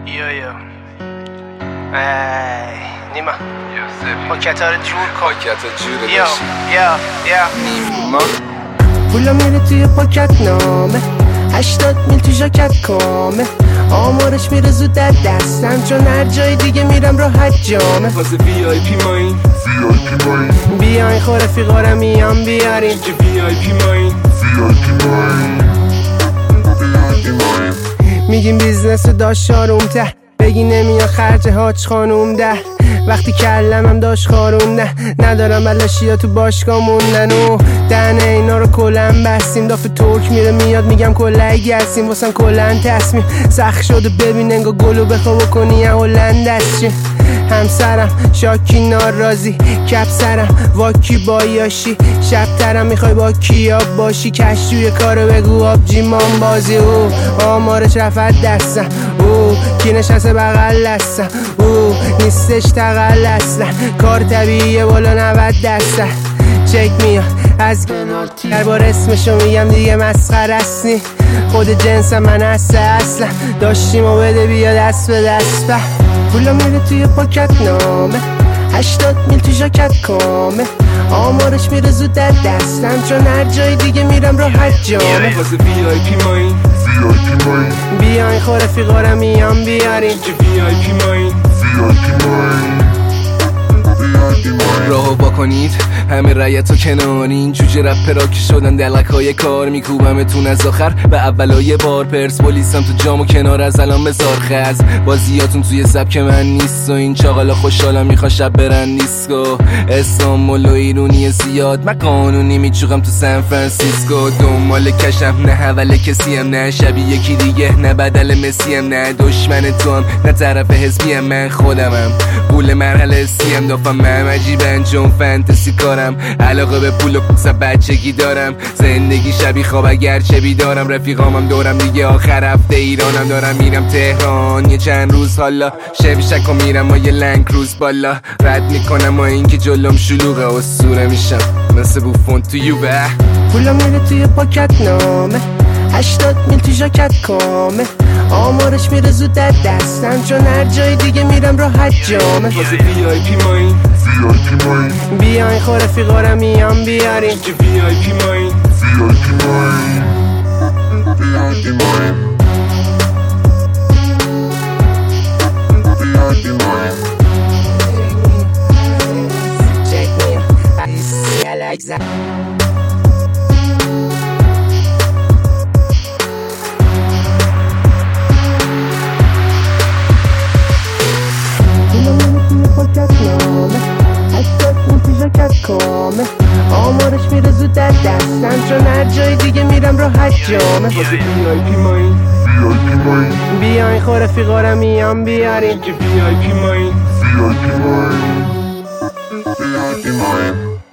یا ای نیما پاکتا رو جور کن. پاکتا جوره یا نیما پولا میره توی پاکت نامه 80 میل تو ژاکت کامه آمارش میره زود در دستم چون هر جای دیگه میرم راحت جامه واسه VIP ماین بیاین خور رفیقا رو میام بیارین که VIP ماین میگیم بیزنس داشت شاروم ته بگی نمیاد خرج حاج خانوم ده وقتی کلمم داشت خارونده ندارم بلاشی ها تو باشگاه موندن و دهنه اینا رو کلن بستیم دافه ترک میره میاد میگم کلای گرسیم واسم کلن تصمیم سخت شده ببین انگا گلو بخوا بکنی یه هلند است چی همسرم شاکی ناراضی کپ سرم واکی بایاشی شب ترم میخوای با کیا باشی کش توی کارو بگو آبجی مان بازی او آمارش رفت دستم او کی نشسته بغل دستم او نیستش تقل اصلا کار طبیعیه بالا 90 درصد چک میاد از در بار اسمشو میگم دیگه مسخره است نی خود جنسم من اصلا داشتیم و بده بیا دست به دست به پولا میره توی پاکت نامه 80 میل تو ژاکت کامه آمارش میره زود در دستم چون هر جای دیگه میرم راحت جامه واسه VIP ماین بیاین خور رفیقا رو میام بیارین که VIP ماین راهو با کنید همه رایت و کنارین جوجه رپرا که شدن دلک های کار میکوبمتون از آخر به اولای بار پرسپولیسم تو جام و کنار از الان بزار خز بازیاتون توی سبک من نیست و این چاقالا خوشحالم میخوا شب برن دیسکو استانبول و ایرونی زیاد من قانونی میچوقم تو سان فرانسیسکو دنبال کشم نه حول کسی هم نه شبیه یکی دیگه نه بدل مسی هم نه دشمن تو هم نه طرف حزبی هم من خودمم قول مرحله سیم دافم من عجیبن چون فانتزی کارم علاقه به پول و پوسا بچگی دارم زندگی شبیه خواب اگرچه بیدارم رفیقامم دورم دیگه آخر هفته ایرانم دارم میرم تهران یه چند روز حالا شبیشک و میرم و یه لنگ روز بالا رد میکنم و اینکه جلوم شلوغه اسطوره میشم مثل بوفون تو یوبه پولا میره توی پاکت نامه 80 میل تو ژاکت کامه آمارش میره زود در دستم چون هر جای دیگه میرم راحت جامه واسه VIP ماین بیاین خور رفیقا رو میام بیارین که VIP ماین Check me out. I like that. آمارش میره زود در دستم چون هر جای دیگه میرم راحت جامه واسه VIP ماین بیاین خور رفیقا رو میام بیارین که VIP ماین